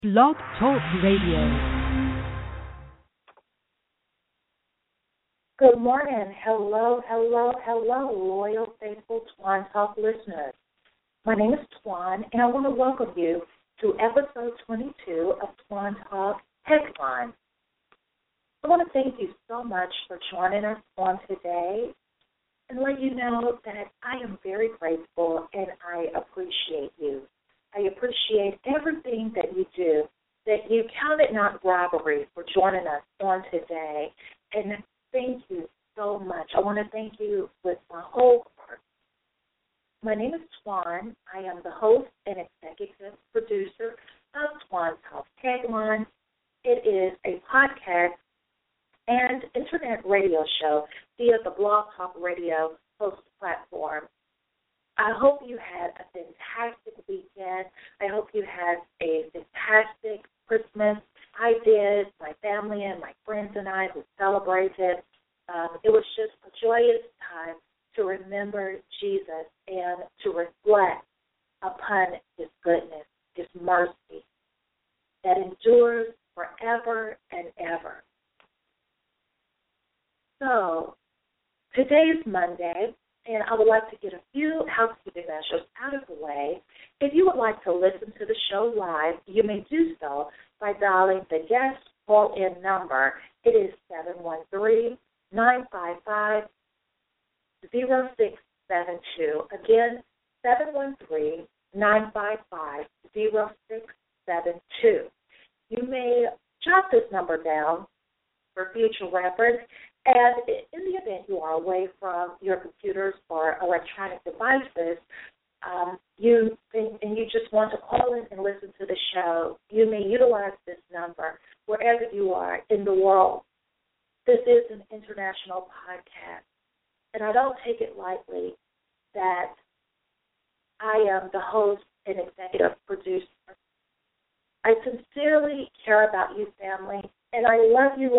Blog Talk Radio. Good morning. Hello, loyal, faithful Twan Talk listeners. My name is Twan, and I want to welcome you to episode 22 of Twan Talk Headline. I want to thank you so much for joining us on today and let you know that I am very grateful and I appreciate you. I appreciate everything that you do, that you count it not robbery for joining us on today. And thank you so much. I want to thank you with my whole heart. My name is Twan. I am the host and executive producer of Twan Talk Tagline. It is a podcast and internet radio show via the Blog Talk Radio host platform. I hope you had a fantastic weekend. I hope you had a fantastic Christmas. I did. My family and my friends and I who celebrated. It was just a joyous time to remember Jesus and to reflect upon His goodness, His mercy that endures forever and ever. So, today is Monday, and I would like to get a few housekeeping measures out of the way. If you would like to listen to the show live, you may do so by dialing the guest call-in number. It is 713-955-0672. Again, 713-955-0672. You may jot this number down for future reference. And in the event you are away from your computers or electronic devices, you just want to call in and listen to the show, you may utilize this number wherever you are in the world. This is an international podcast, and I don't take it lightly that I am the host and executive producer. I sincerely care about you, family, and I love you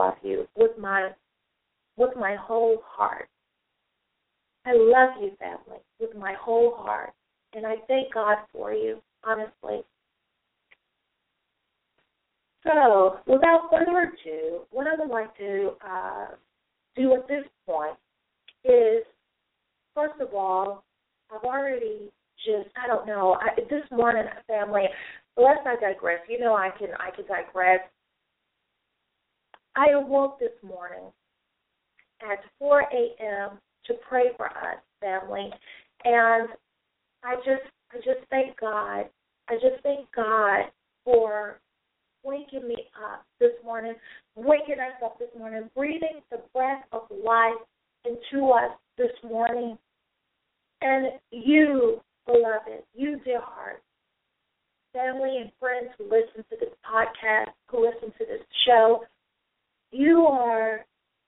with my whole heart. I love you, family, with my whole heart, and I thank God for you, honestly. So, without further ado, what I would like to do at this point is, first of all, I've already this morning, family, lest I digress, I can digress. I awoke this morning at 4 a.m. to pray for us, family, and I just thank God. I just thank God for waking me up this morning, waking us up this morning, breathing the breath of life into us this morning. And you, beloved, you, dear heart, family and friends who listen to this podcast, who listen to this show, you are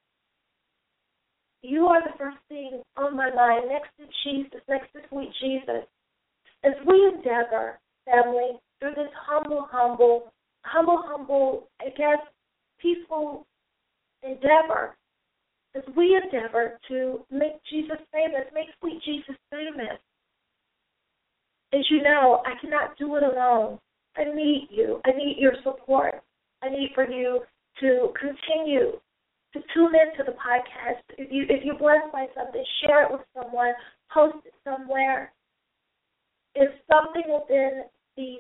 the first thing on my mind, next to Jesus, next to sweet Jesus. As we endeavor, family, through this humble, I guess, peaceful endeavor, as we endeavor to make Jesus famous, make sweet Jesus famous. As you know, I cannot do it alone. I need you. I need your support. I need for you to continue to tune into the podcast. If you're blessed by something, share it with someone, post it somewhere. If something within these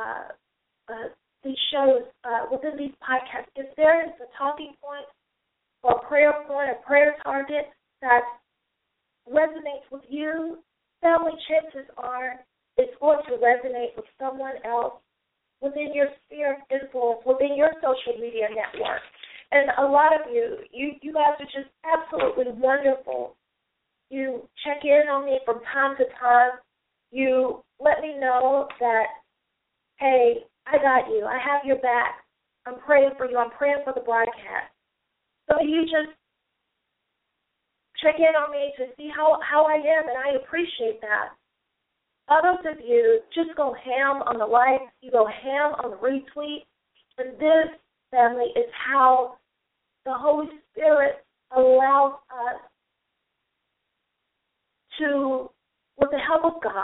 shows, within these podcasts, if there is a talking point or a prayer point, a prayer target that resonates with you, family, chances are it's going to resonate with someone else within your sphere of influence, within your social media network. And a lot of you guys are just absolutely wonderful. You check in on me from time to time. You let me know that, hey, I got you. I have your back. I'm praying for you. I'm praying for the broadcast. So you just check in on me to see how I am, and I appreciate that. Others of you just go ham on the likes. You go ham on the retweet. And this, family, is how the Holy Spirit allows us to, with the help of God,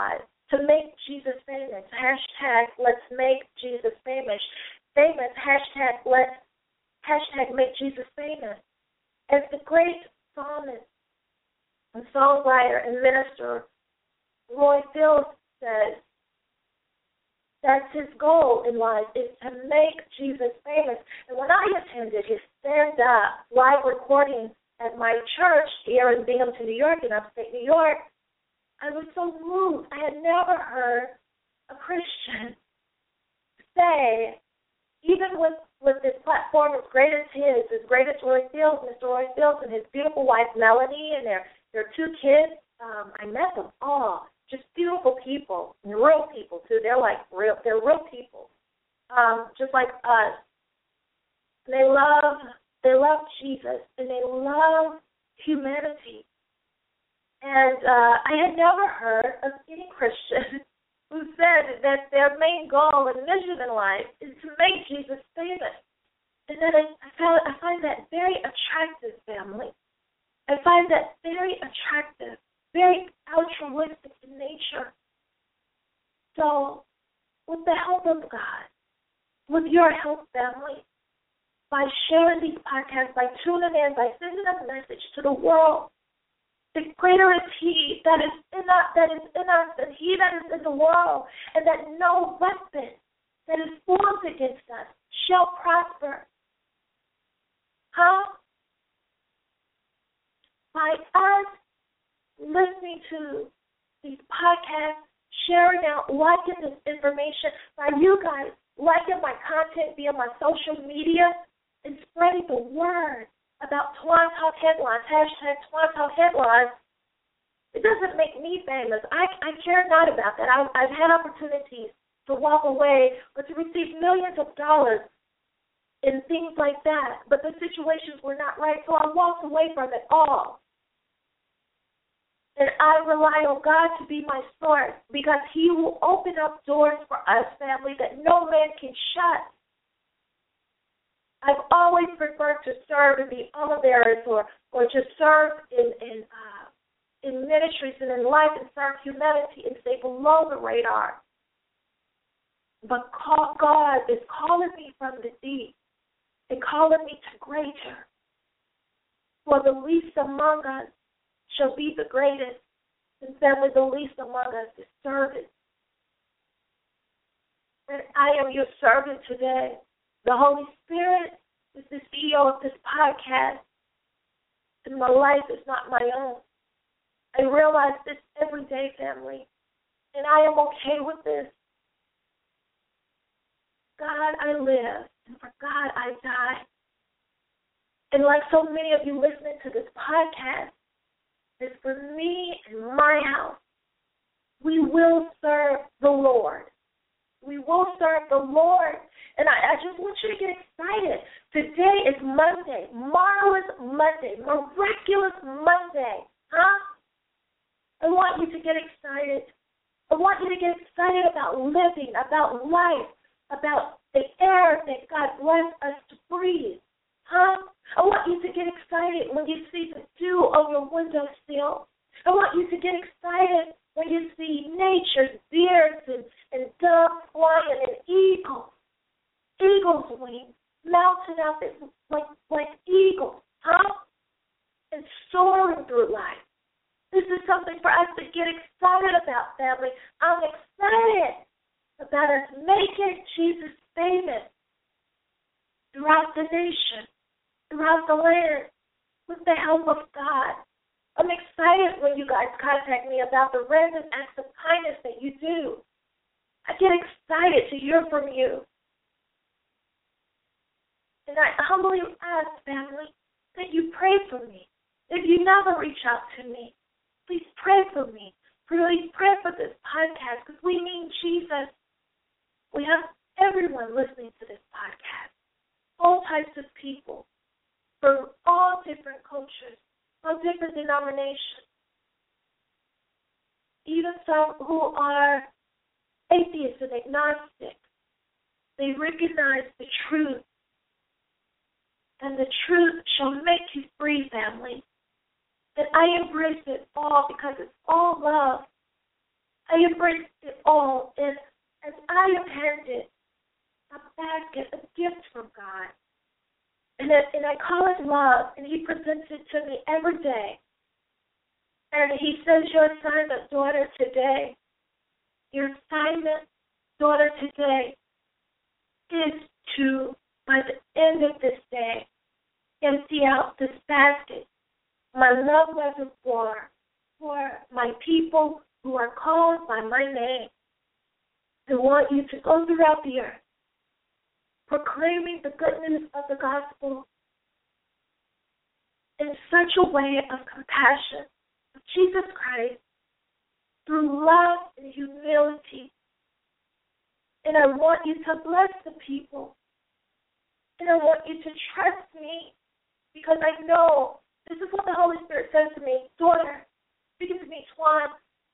to make Jesus famous. Hashtag let's make Jesus famous. Famous. Hashtag make Jesus famous. As the great psalmist and songwriter and minister Roy Fields says, that's his goal in life, is to make Jesus famous. And when I attended his stand-up live recording at my church here in Binghamton, New York, in upstate New York, I was so moved. I had never heard a Christian say, even with this platform as great as his, as great as Roy Fields, Mr. Roy Fields, and his beautiful wife, Melanie, and their two kids, I met them all. Just beautiful people, and real people, too. They're real people, just like us. They love Jesus, and they love humanity. And I had never heard of any Christian who said that their main goal and mission in life is to make Jesus famous. And then I find that very attractive, family. I find that very attractive, very altruistic in nature. So, with the help of God, with your help, family, by sharing these podcasts, by tuning in, by sending a message to the world, the greater is He that is in us, than He that is in the world, and that no weapon that is formed against us shall prosper. By us listening to these podcasts, sharing out, liking this information, by you guys liking my content via my social media, and spreading the word about Twan Talk Headlines, hashtag Twan Talk Headlines, it doesn't make me famous. I care not about that. I've had opportunities to walk away or to receive millions of dollars and things like that, but the situations were not right, so I walked away from it all. And I rely on God to be my source, because He will open up doors for us, family, that no man can shut. I've always preferred to serve in the olive or to serve in ministries and in life and serve humanity and stay below the radar. But God is calling me from the deep and calling me to greater. For the least among us shall be the greatest, and family, the least among us is servant. And I am your servant today. The Holy Spirit is the CEO of this podcast, and my life is not my own. I realize this every day, family, and I am okay with this. God, I live, and for God, I die. And like so many of you listening to this podcast, it's for me and my house. We will serve the Lord. We will serve the Lord. And I just want you to get excited. Today is Monday, marvelous Monday, miraculous Monday. I want you to get excited. I want you to get excited about living, about life, about the air that God blessed us to breathe. I want you to get excited when you see the dew on your windowsill. I want you to get excited when you see nature's birds and doves flying and eagles' wings, mounting out like eagles, and soaring through life. This is something for us to get excited about, family. I'm excited about us making Jesus famous throughout the nation, throughout the land, with the help of God. I'm excited when you guys contact me about the random acts of kindness that you do. I get excited to hear from you. And I humbly ask, family, that you pray for me. If you never reach out to me, please pray for me. Please pray for this podcast, because we mean Jesus. We have everyone listening to this podcast, all types of people, from all different cultures, all different denominations, even some who are atheists and agnostic. They recognize the truth, and the truth shall make you free, family. And I embrace it all because it's all love. I embraced it all, and I am handed a basket, a gift from God. And I call it love, and He presents it to me every day. And He says, your assignment, daughter, today, your assignment, daughter, today, is to, by the end of this day, empty out this basket, my love reservoir, for my people who are called by my name. I want you to go throughout the earth, proclaiming the goodness of the gospel in such a way of compassion of Jesus Christ through love and humility. And I want you to bless the people. And I want you to trust me, because I know this is what the Holy Spirit says to me. Daughter, speaking to me, Twan,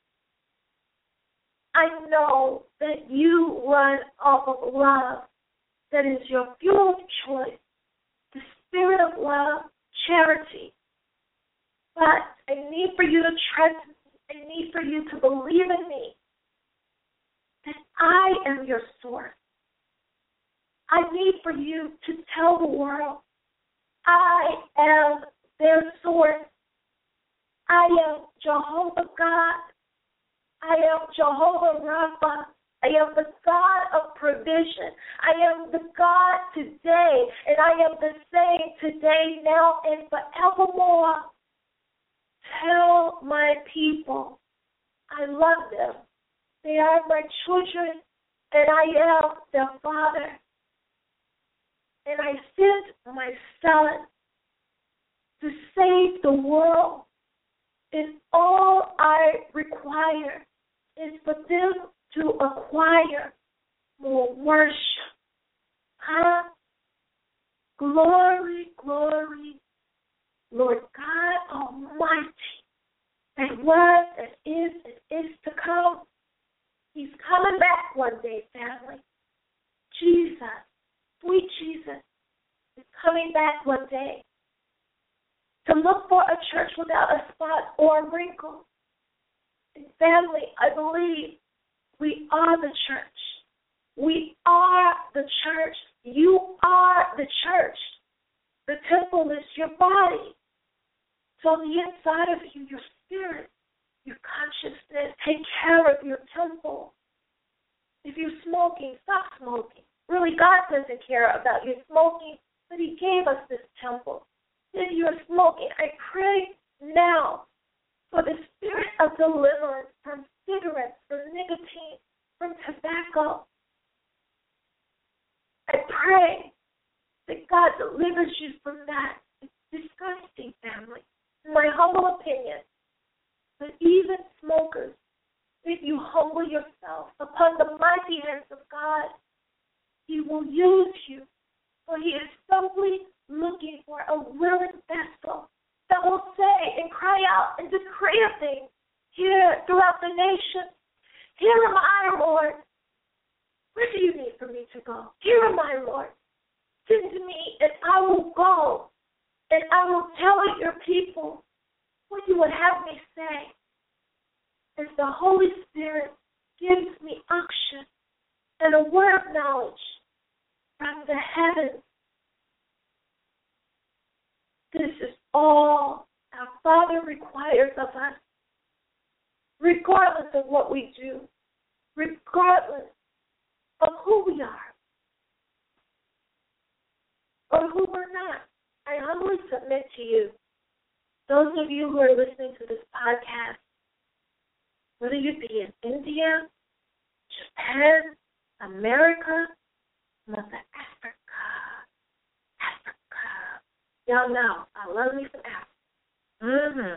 I know that you run off of love. That is your fuel of choice, the spirit of love, charity. But I need for you to trust me. I need for you to believe in me, that I am your source. I need for you to tell the world, I am their source. I am Jehovah God. I am Jehovah Rapha. I am the God of provision. I am the God today, and I am the same today, now, and forevermore. Tell my people I love them. They are my children, and I am their Father. And I sent my Son to save the world, and all I require is for them to acquire more worship. Glory, glory, Lord God Almighty, that was, that is to come. He's coming back one day, family. Jesus, sweet Jesus, is coming back one day to look for a church without a spot or a wrinkle. And family, I believe we are the church. We are the church. You are the church. The temple is your body. So on the inside of you, your spirit, your consciousness, take care of your temple. If you're smoking, stop smoking. Really, God doesn't care about your smoking, but He gave us this temple. If you're smoking, I pray now for the spirit of deliverance from cigarettes, from nicotine, from tobacco. I pray that God delivers you from that. It's disgusting, family. In my humble opinion, but even smokers, if you humble yourself upon the mighty hands of God, He will use you. For He is simply looking for a willing vessel that will say and cry out and decree a thing here throughout the nation. Here am I, Lord. Where do you need for me to go? Here am I, Lord. Send me, and I will go, and I will tell your people what you would have me say. As the Holy Spirit gives me unction and a word of knowledge from the heavens. This is all our Father requires of us, regardless of what we do, regardless of who we are or who we're not. I humbly submit to you, those of you who are listening to this podcast, whether you be in India, Japan, America, Mother Africa. Y'all know, I love me some Africa.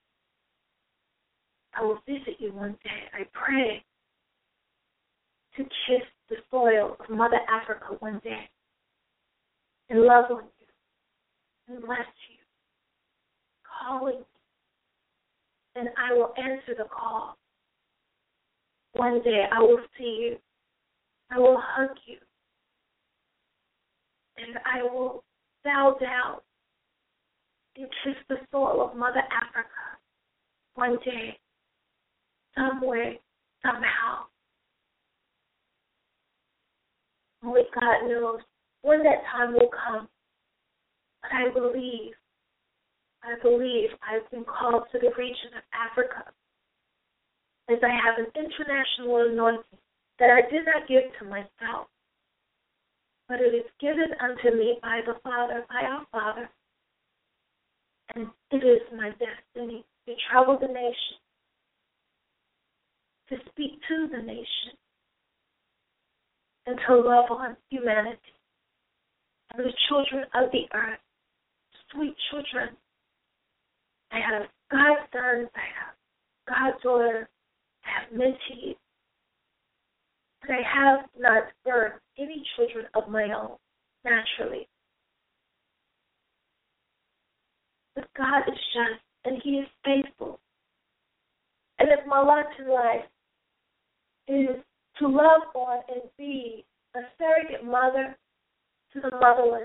I will visit you one day. I pray to kiss the soil of Mother Africa one day and love on you and bless you, calling you, and I will answer the call. One day I will see you. I will hug you. And I will bow down and kiss the soil of Mother Africa one day, somewhere somehow. Only God knows when that time will come. But I believe I've been called to the region of Africa, as I have an international anointing that I did not give to myself, but it is given unto me by the Father, by our Father. And it is my destiny to travel the nation, to speak to the nation, and to love on humanity and the children of the earth, sweet children. I have godsons, I have goddaughters, I have mentees, but I have not birthed any children of my own naturally. But God is just, and He is faithful. And if my lot in life is to love on and be a surrogate mother to the motherless,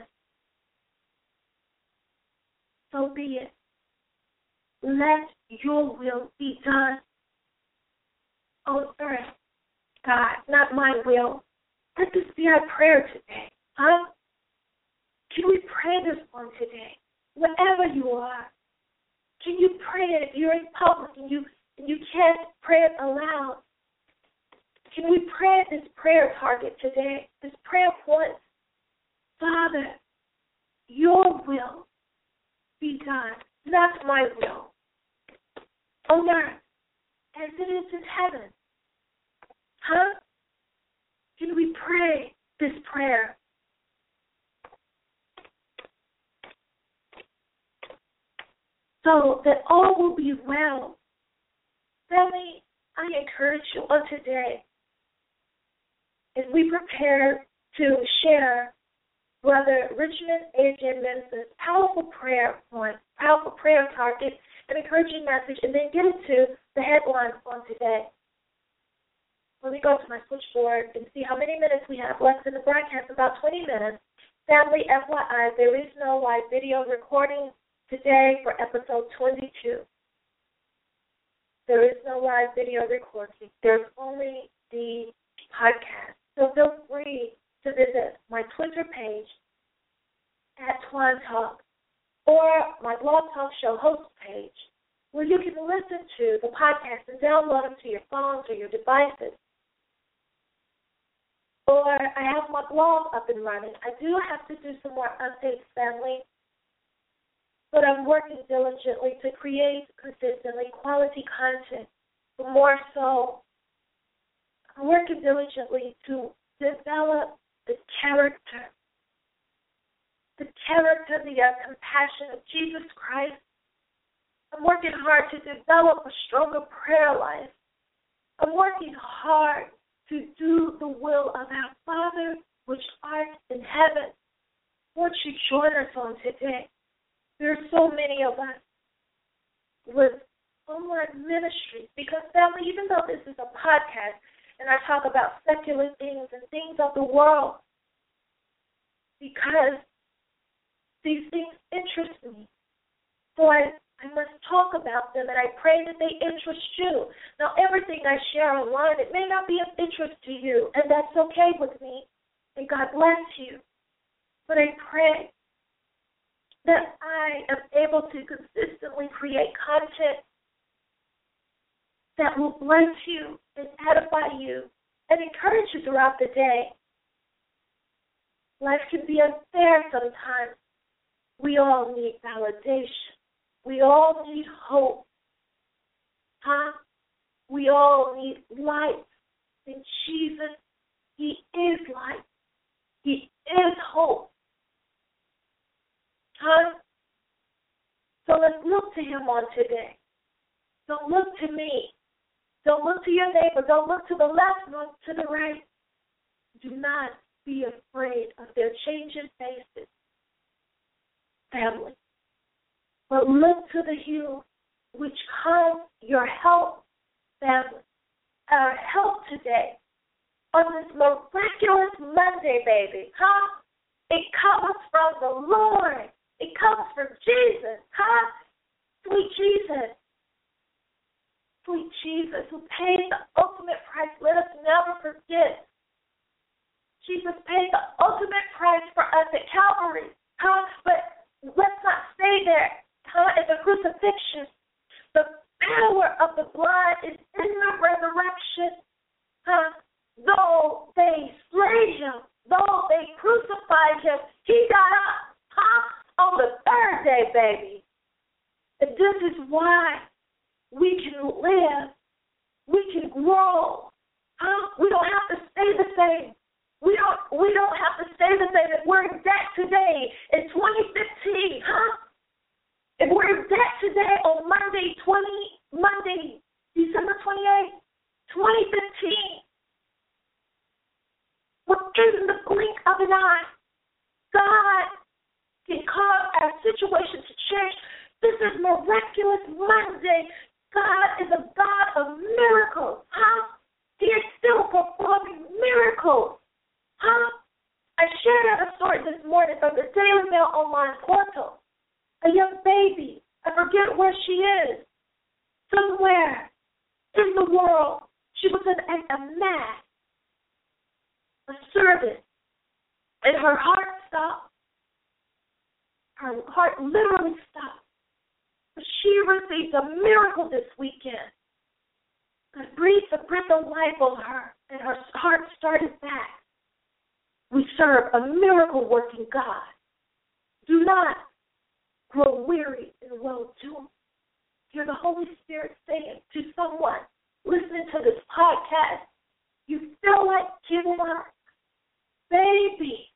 so be it. Let your will be done on earth, God, not my will. Let this be our prayer today. Huh? Can we pray this one today? Wherever you are, can you pray it? If you're in public and you can't pray it aloud, can we pray this prayer target today, this prayer point? Father, your will be done, not my will, on earth as it is in heaven. Huh? Can we pray this prayer? So that all will be well. Family, I encourage you on today, as we prepare to share Brother Richmond A.J. Mensah's powerful prayer point, powerful prayer target, an encouraging message, and then get into the headlines on today. Let me go to my switchboard and see how many minutes we have left in the broadcast, about 20 minutes. Family, FYI, there is no live video recording today for episode 22. There is no live video recording. There's only the podcast. So feel free to visit my Twitter page at Twan Talk or my Blog Talk Show host page, where you can listen to the podcast and download them to your phones or your devices. Or I have my blog up and running. I do have to do some more updates, family, but I'm working diligently to create consistently quality content. But more so, I'm working diligently to develop the character, the compassion of Jesus Christ. I'm working hard to develop a stronger prayer life. I'm working hard to do the will of our Father, which art in heaven. Won't you join us on today? There are so many of us with online ministries, because family, even though this is a podcast and I talk about secular things and things of the world, because these things interest me, so I must talk about them, and I pray that they interest you. Now, everything I share online, it may not be of interest to you, and that's okay with me, and God bless you. But I pray that I am able to consistently create content that will bless you and edify you and encourage you throughout the day. Life can be unfair sometimes. We all need validation. We all need hope. Huh? We all need light. And Jesus, He is light. He is hope. Huh? So let's look to Him on today. Don't look to me. Don't look to your neighbor. Don't look to the left, nor to the right. Do not be afraid of their changing faces, family. But look to the hill which comes your help, family. Our help today on this miraculous Monday, baby. Huh? It comes from the Lord. It comes from Jesus. Huh? Sweet Jesus. Sweet Jesus, who paid the ultimate price. Let us never forget. Jesus paid the ultimate price for us at Calvary. But let's not stay there. At the crucifixion, the power of the blood is in the resurrection. Though they slayed him, though they crucified him, he got up on the third day, baby. And this is why we can live. We can grow. We don't have to stay the same. We don't have to stay the same. If we're in debt today in 2015, if we're in debt today on Monday, December 28th, 2015, within the blink of an eye, God can cause our situation to change. This is miraculous Monday. God is a God of miracles. He is still performing miracles. I shared a story this morning from the Daily Mail online portal. A young baby, I forget where she is, somewhere in the world. She was in a mass, a service, and her heart stopped. Her heart literally stopped. But she received a miracle this weekend. God breathed the breath of life on her, and her heart started back. We serve a miracle-working God. Do not grow weary in well-doing. Hear the Holy Spirit saying to someone listening to this podcast, you feel like giving up. Baby,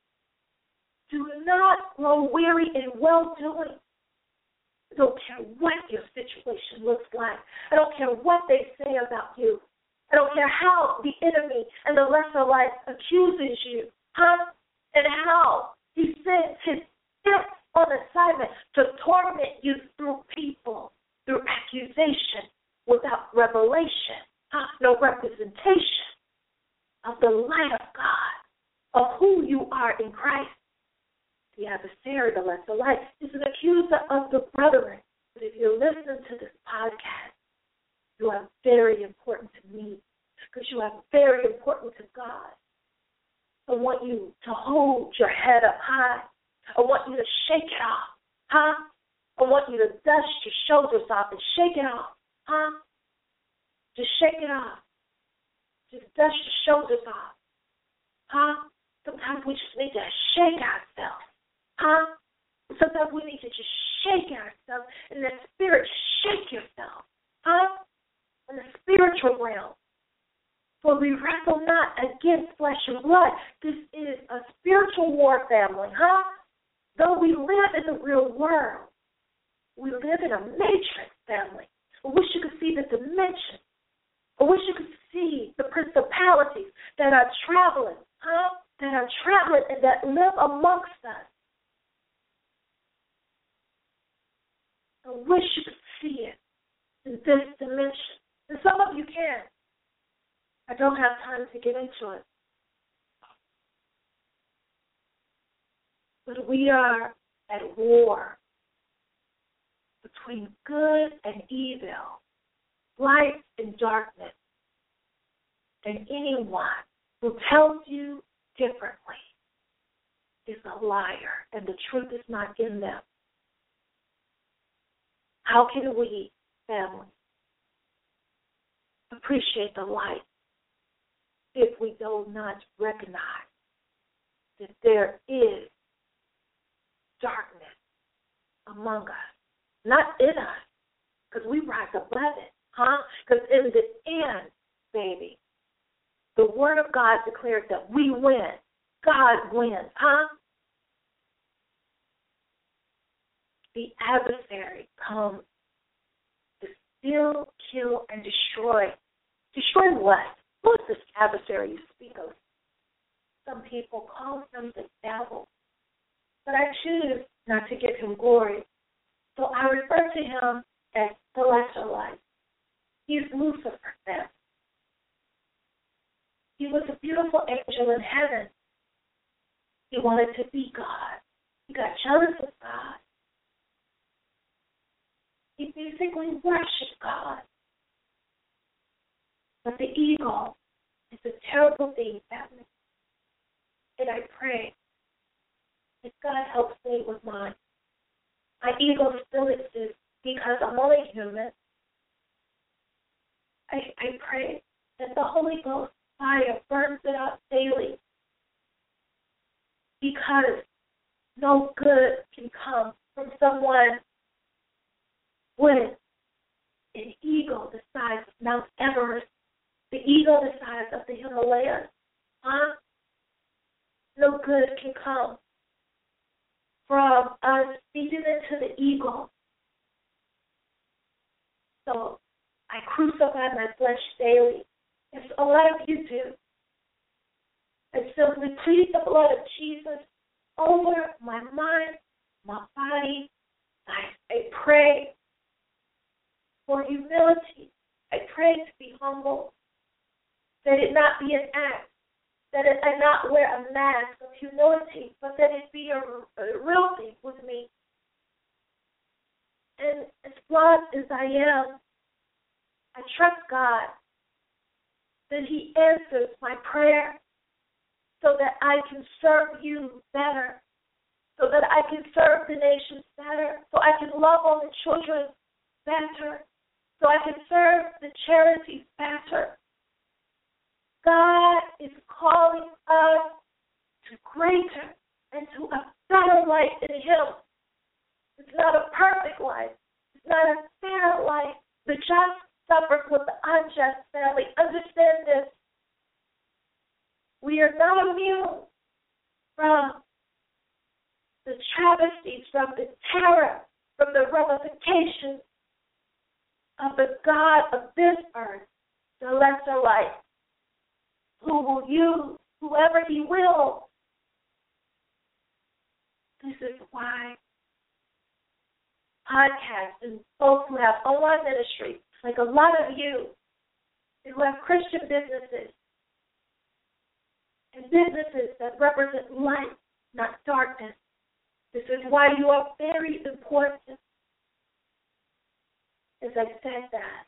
do not grow weary in well-doing. I don't care what your situation looks like. I don't care what they say about you. I don't care how the enemy and the lesser life accuses you, and how he sends his imps on assignment to torment you through people, through accusation, without revelation, no representation of the light of God, of who you are in Christ. The adversary, the lesser light, is an accuser of the brethren. But if you listen to this podcast, you are very important to me, because you are very important to God. I want you to hold your head up high. I want you to shake it off, I want you to dust your shoulders off and shake it off, Just shake it off. Just dust your shoulders off, Sometimes we just need to shake ourselves, Sometimes we need to just shake ourselves. In the spirit, shake yourself, In the spiritual realm. For we wrestle not against flesh and blood. This is a spiritual war, family, Though we live in the real world, we live in a matrix, family. I wish you could see the dimension. I wish you could see the principalities that are traveling, and that live amongst us. I wish you could see it in this dimension. And some of you can. I don't have time to get into it. But we are at war between good and evil, light and darkness. And anyone who tells you differently is a liar, and the truth is not in them. How can we, family, appreciate the light if we do not recognize that there is darkness among us, not in us, because we rise above it, Because in the end, baby, the Word of God declares that we win. God wins, The adversary comes to steal, kill, and destroy. Destroy what? Who is this adversary you speak of? Some people call him the devil. But I choose not to give him glory. So I refer to him as the lesser light. He's Lucifer then. He was a beautiful angel in heaven. He wanted to be God. He got jealous of God. He basically worshiped God. But the eagle is a terrible thing, family. And I pray that God helps me with mine. My ego still exists because I'm only human. I pray that the Holy Ghost fire burns it up daily, because no good can come from someone with an ego the size of Mount Everest, the ego the size of the Himalayas. No good can come from us feeding into the ego. So I crucify my flesh daily, as a lot of you do. I simply plead the blood of Jesus over my mind, my body. I pray for humility. I pray to be humble, that it not be an act, that I not wear a mask of humility, but that it be a real thing with me. And as flawed as I am, I trust God that He answers my prayer so that I can serve you better, so that I can serve the nations better, so I can love on the children better, so I can serve the charities better. God is calling us to greater and to a better life in Him. It's not a perfect life. It's not a fair life. The just suffers with the unjust, family. Understand this. We are not immune from the travesties, from the terror, from the ramifications of the God of this earth, the lesser life, who will use whoever He will. This is why podcasts and folks who have online ministry, like a lot of you who have Christian businesses and businesses that represent light, not darkness. This is why you are very important. As I said that,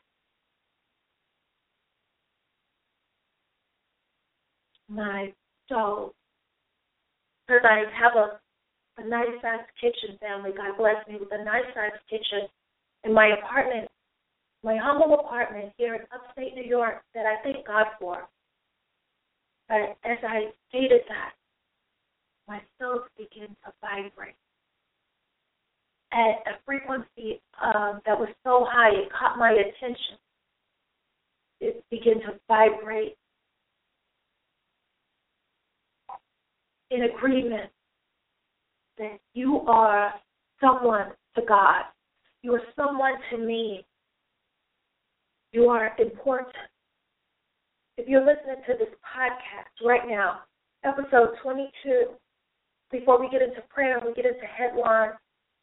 my stove, because I have a nice-sized kitchen, family. God bless me with a nice-sized kitchen in my apartment, my humble apartment here in upstate New York that I thank God for. But as I stated that, my stove began to vibrate at a frequency that was so high, it caught my attention. It began to vibrate in agreement that you are someone to God. You are someone to me. You are important. If you're listening to this podcast right now, episode 22, before we get into prayer and we get into headlines,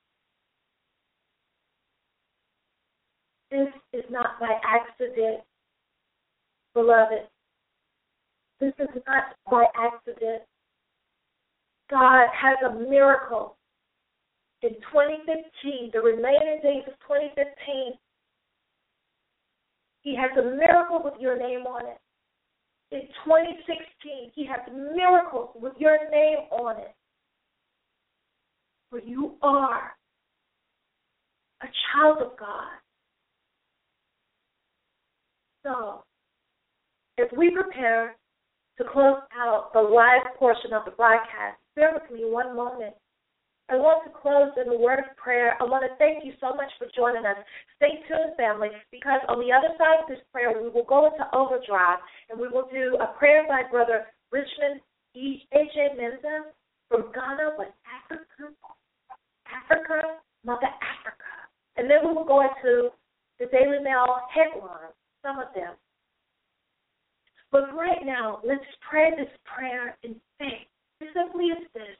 this is not by accident, beloved. This is not by accident. God has a miracle. In 2015, the remaining days of 2015, He has a miracle with your name on it. In 2016, He has miracles with your name on it. For you are a child of God. So, as we prepare to close out the live portion of the broadcast, bear with me one moment. I want to close in a word of prayer. I want to thank you so much for joining us. Stay tuned, family, because on the other side of this prayer, we will go into overdrive, and we will do a prayer by Brother Richmond A.J. Menza from Ghana, West Africa, Mother Africa. And then we will go into the Daily Mail headlines, some of them. But right now, let's pray this prayer in faith. It simply is this.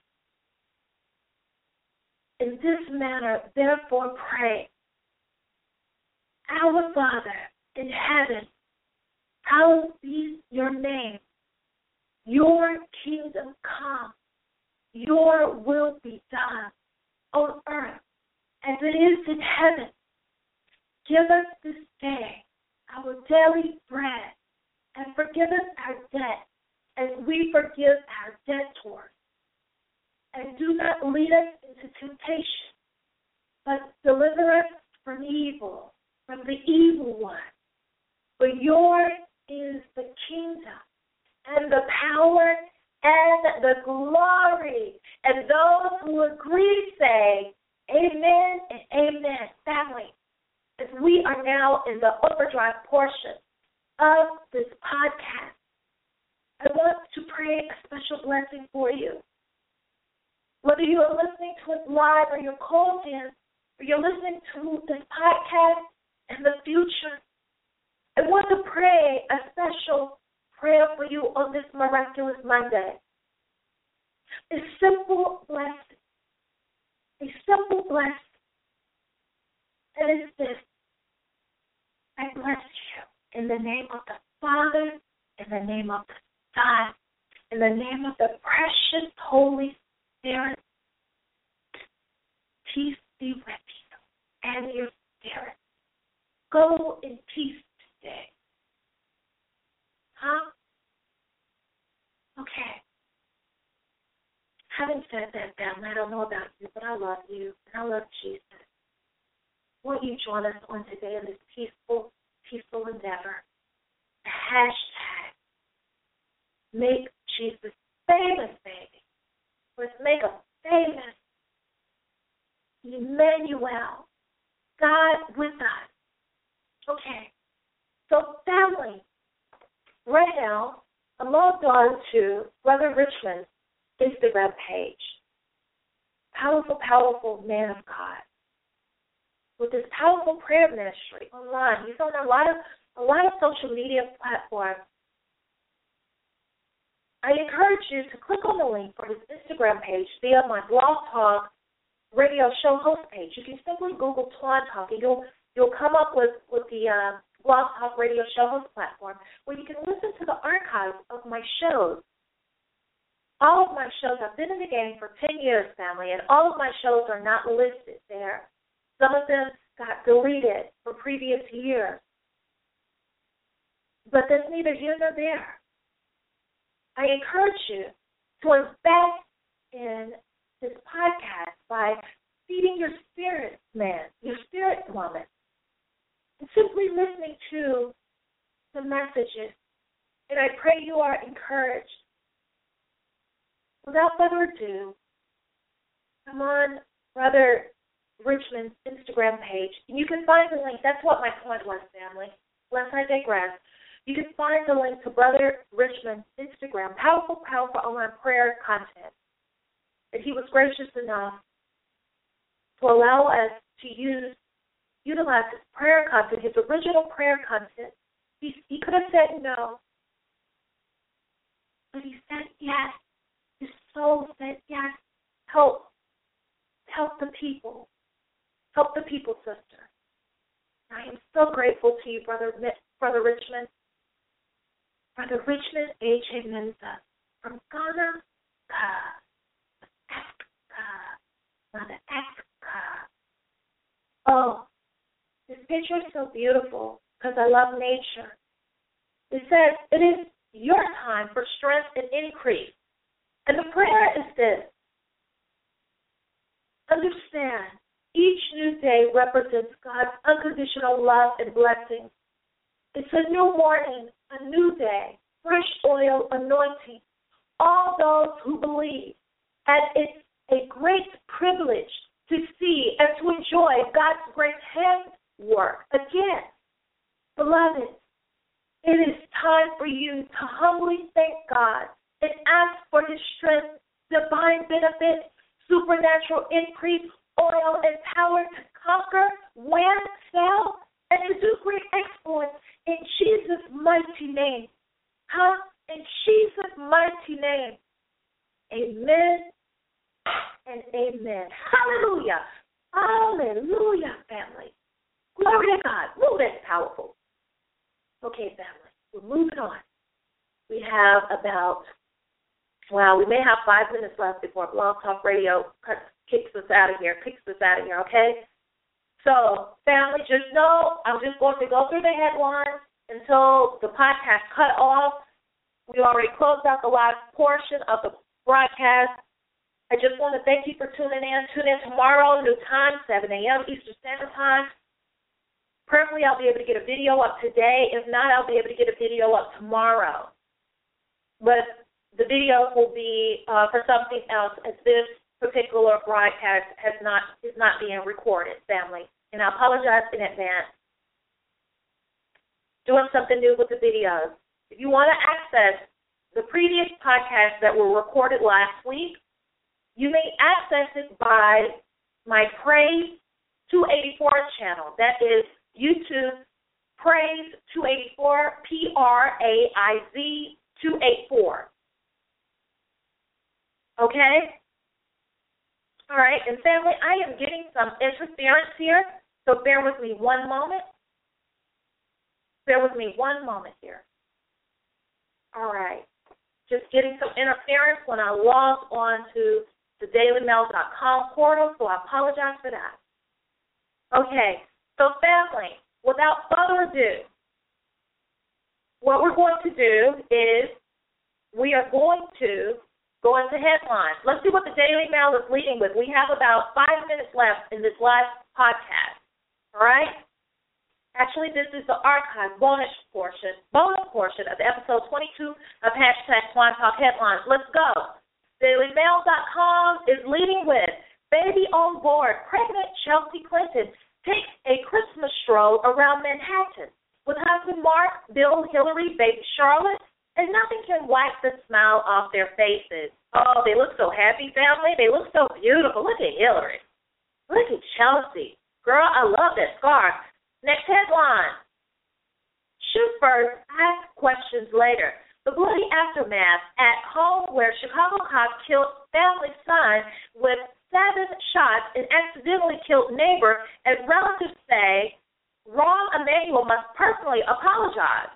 In this manner, therefore pray. Our Father in heaven, hallowed be your name. Your kingdom come. Your will be done on earth as it is in heaven. Give us this day our daily bread, and forgive us our debt as we forgive our debtors. And do not lead us into temptation, but deliver us from evil, from the evil one. For yours is the kingdom and the power and the glory. And those who agree say, amen and amen. Family, as we are now in the overdrive portion of this podcast, I want to pray a special blessing for you. Whether you are listening to it live or you're called in, or you're listening to this podcast in the future, I want to pray a special prayer for you on this miraculous Monday. A simple blessing. A simple blessing. And it's this. I bless you in the name of the Father, in the name of the Son, in the name of the precious Holy Spirit. Peace be with you and your spirit. Go in peace today. Huh? Okay. Having said that, family, I don't know about you, but I love you, and I love Jesus. Won't you join us on today in this peaceful endeavor? The hashtag, make Jesus famous, baby. Let's make him famous. Emmanuel, God with us. Okay. So, family, right now, I'm logged on to Brother Richmond's Instagram page. Powerful, powerful man of God. With this powerful prayer ministry online. He's on a lot of social media platforms. I encourage you to click on the link for his Instagram page via my Blog Talk radio show host page. You can simply Google Twan Talk, and you'll come up with the Blog Talk radio show host platform, where you can listen to the archives of my shows. All of my shows, I've been in the game for 10 years, family, and all of my shows are not listed there. Some of them got deleted from previous years. But that's neither here nor there. I encourage you to invest in this podcast by feeding your spirit man, your spirit woman, and simply listening to the messages. And I pray you are encouraged. Without further ado, I'm on Brother Richmond's Instagram page, and you can find the link. That's what my point was, family. Lest I digress. You can find the link to Brother Richmond's Instagram, powerful online prayer content. And he was gracious enough to allow us to utilize his prayer content, his original prayer content. He could have said no, but he said yes. His soul said yes. Help the people. Help the people, sister. I am so grateful to you, Brother Richmond. Brother Richmond A.J. Menza from Ghana, Mother Africa. Oh, this picture is so beautiful because I love nature. It says, it is your time for strength and increase. And the prayer is this. Understand, each new day represents God's unconditional love and blessings. It's a new morning, a new day, fresh oil anointing. All those who believe. And it's a great privilege to see and to enjoy God's great handwork. Again, beloved, it is time for you to humbly thank God and ask for his strength, divine benefit, supernatural increase, oil and power to conquer, win, sell, and to do great exploits in Jesus' mighty name. In Jesus' mighty name. Amen and amen. Hallelujah. Hallelujah, family. Glory to God. Ooh, that's powerful. Okay, family, we're moving on. We have we may have 5 minutes left before Blog Talk Radio kicks us out of here, okay? So, family, just know I'm just going to go through the headlines, until the podcast cut off. We already closed out the last portion of the broadcast. I just want to thank you for tuning in. Tune in tomorrow, new time, 7 a.m. Eastern Standard Time. Prayerfully, I'll be able to get a video up today. If not, I'll be able to get a video up tomorrow. But the video will be for something else, as this particular broadcast is not being recorded, family. And I apologize in advance. Doing something new with the videos. If you want to access the previous podcasts that were recorded last week, you may access it by my Praise 284 channel. That is YouTube Praise 284, Praiz 284. Okay? All right, and family, I am getting some interference here, so bear with me one moment. Bear with me one moment here. All right. Just getting some interference when I logged on to the dailymail.com portal, so I apologize for that. Okay, so family, without further ado, what we're going to do is we are going to go into headlines. Let's see what the Daily Mail is leading with. We have about 5 minutes left in this last podcast, all right? Actually, this is the archive bonus portion of episode 22 of #Swan Talk Headlines. Let's go. DailyMail.com is leading with, baby on board, pregnant Chelsea Clinton takes a Christmas stroll around Manhattan with husband Mark, Bill, Hillary, baby Charlotte, and nothing can wipe the smile off their faces. Oh, they look so happy, family. They look so beautiful. Look at Hillary. Look at Chelsea. Girl, I love that scarf. Next headline. Shoot first, ask questions later. The bloody aftermath at home where Chicago cop killed family son with 7 shots and accidentally killed neighbor, as relatives say Rahm Emanuel must personally apologize.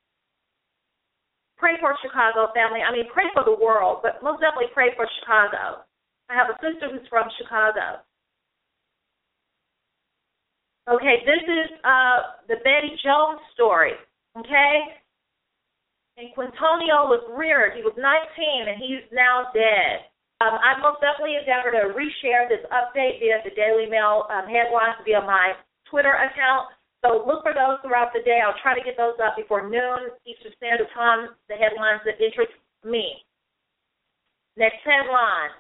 Pray for Chicago, family. I mean, pray for the world, but most definitely pray for Chicago. I have a sister who's from Chicago. Okay, this is the Betty Jones story, okay? And Quintonio was reared. He was 19, and he's now dead. I most definitely endeavor to reshare this update via the Daily Mail headlines via my Twitter account. So look for those throughout the day. I'll try to get those up before noon Eastern Standard Time, the headlines that interest me. Next headline.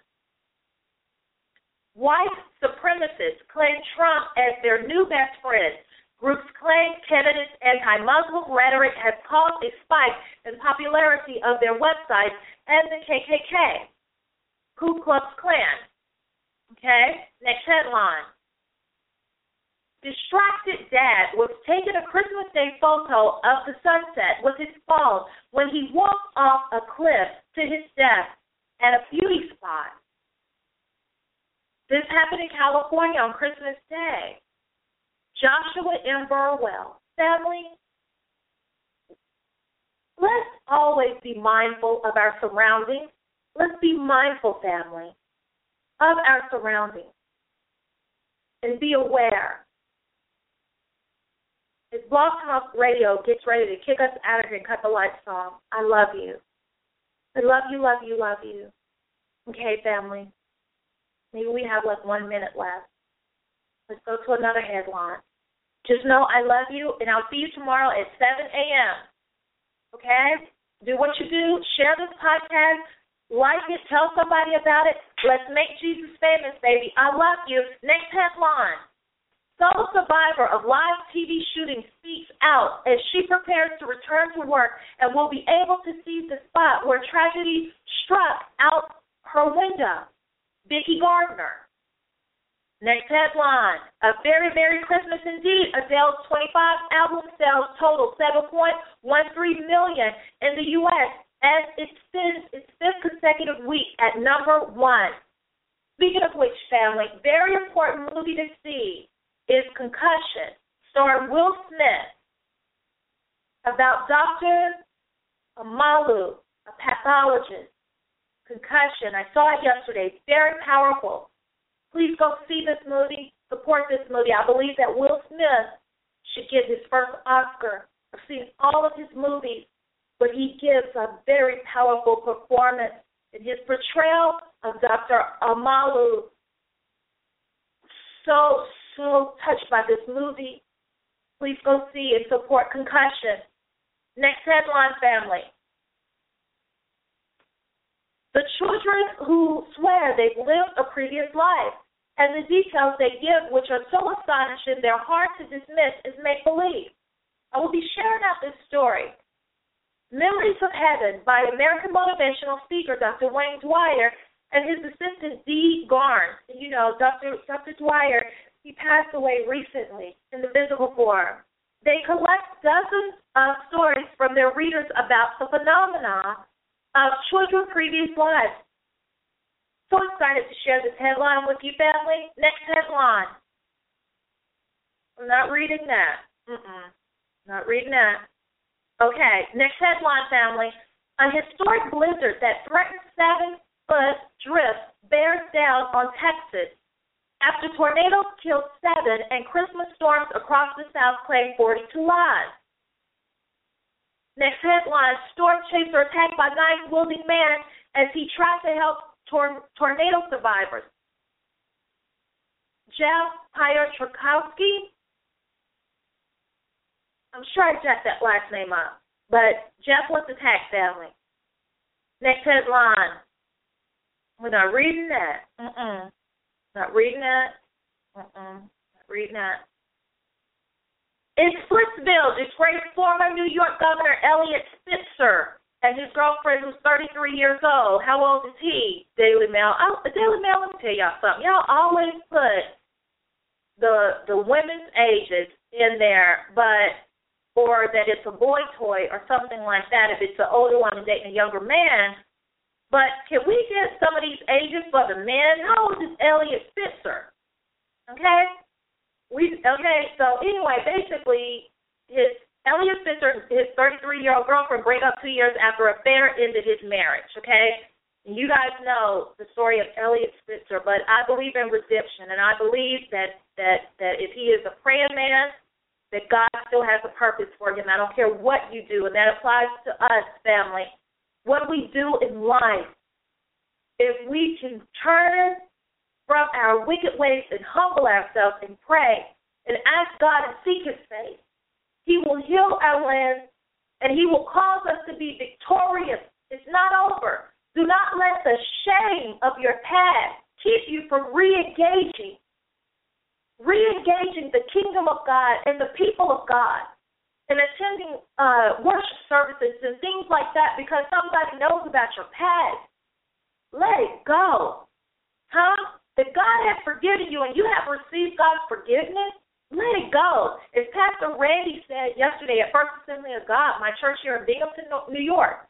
White supremacists claim Trump as their new best friend. Groups claim candidates' anti-Muslim rhetoric has caused a spike in popularity of their website and the KKK. Ku Klux Klan. Okay, next headline. Distracted dad was taking a Christmas Day photo of the sunset with his phone when he walked off a cliff to his death at a beauty spot. This happened in California on Christmas Day. Joshua M. Burwell. Family, let's always be mindful of our surroundings. Let's be mindful, family, of our surroundings. And be aware. As Blog Talk Radio gets ready to kick us out of here and cut the lights off, I love you. I love you, love you, love you. Okay, family. Maybe we have like 1 minute left. Let's go to another headline. Just know I love you, and I'll see you tomorrow at 7 a.m. Okay? Do what you do. Share this podcast. Like it. Tell somebody about it. Let's make Jesus famous, baby. I love you. Next headline. Sole survivor of live TV shooting speaks out as she prepares to return to work and will be able to see the spot where tragedy struck out her window. Vicki Gardner. Next headline. A very Merry Christmas indeed. Adele's 25 album sales total 7.13 million in the U.S. as it spends its 5th consecutive week at number 1. Speaking of which, family, very important movie to see is Concussion, starring Will Smith, about Dr. Amalu, a pathologist. Concussion. I saw it yesterday. Very powerful. Please go see this movie. Support this movie. I believe that Will Smith should get his first Oscar I've seen all of his movies, but he gives a very powerful performance in his portrayal of Dr. Omalu. So touched by this movie. Please go see and support Concussion. Next headline, family. The children who swear they've lived a previous life, and the details they give, which are so astonishing, they're hard to dismiss as make-believe. I will be sharing out this story. Memories of Heaven by American motivational speaker Dr. Wayne Dwyer and his assistant Dee Garnes. You know, Dr. Dwyer, he passed away recently in the physical form. They collect dozens of stories from their readers about the phenomena of children's previous lives. So excited to share this headline with you, family. Next headline. I'm not reading that. Not reading that. Okay, next headline, family. A historic blizzard that threatens 7-foot drift bears down on Texas after tornadoes killed 7 and Christmas storms across the South claimed 42 lives. Next headline, storm chaser attacked by knife-wielding man as he tried to help tornado survivors. Jeff Piotrkowski. I'm sure I jacked that last name up, but Jeff was attacked, family. Next headline. We're not reading that. Not reading that. Not reading that. In Splitsville, disgraced former New York Governor Eliot Spitzer and his girlfriend, who's 33 years old. How old is he? Daily Mail. Daily Mail, let me tell y'all something. Y'all always put the women's ages in there, or that it's a boy toy or something like that if it's an older woman dating a younger man. But can we get some of these ages for the men? How old is Eliot Spitzer? Okay? So anyway, basically, Eliot Spitzer and his 33-year-old girlfriend break up 2 years after an affair ended his marriage, okay? And you guys know the story of Eliot Spitzer, but I believe in redemption, and I believe that if he is a praying man, that God still has a purpose for him. I don't care what you do, and that applies to us, family. What we do in life, if we can turn from our wicked ways and humble ourselves and pray and ask God and seek his face, he will heal our land and he will cause us to be victorious. It's not over. Do not let the shame of your past keep you from re-engaging the kingdom of God and the people of God and attending worship services and things like that because somebody knows about your past. Let it go. If God has forgiven you and you have received God's forgiveness, let it go. As Pastor Randy said yesterday at First Assembly of God, my church here in Binghamton, New York,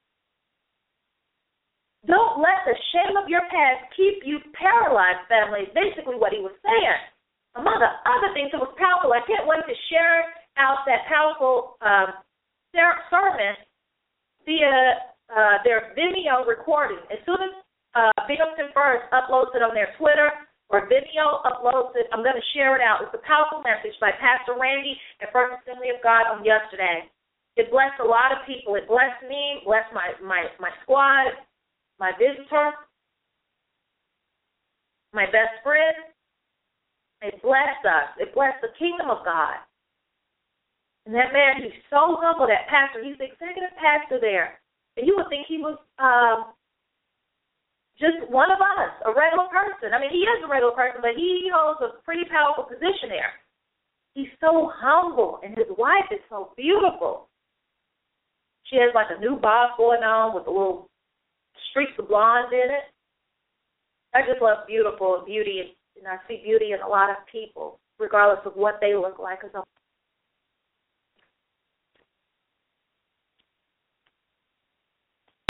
don't let the shame of your past keep you paralyzed, family. Basically what he was saying. Among the other things, it was powerful. I can't wait to share out that powerful sermon via their Vimeo recording. As soon as Binghamton First uploads it on their Twitter or Vimeo uploads it, I'm going to share it out. It's a powerful message by Pastor Randy at First Assembly of God on yesterday. It blessed a lot of people. It blessed me, blessed my squad, my visitor, my best friend. It blessed us. It blessed the kingdom of God. And that man, he's so humble, that pastor, he's the executive pastor there. And you would think he was just one of us, a regular person. I mean, he is a regular person, but he holds a pretty powerful position there. He's so humble, and his wife is so beautiful. She has like a new bob going on with a little streaks of blonde in it. I just love beauty, and I see beauty in a lot of people, regardless of what they look like, because I'm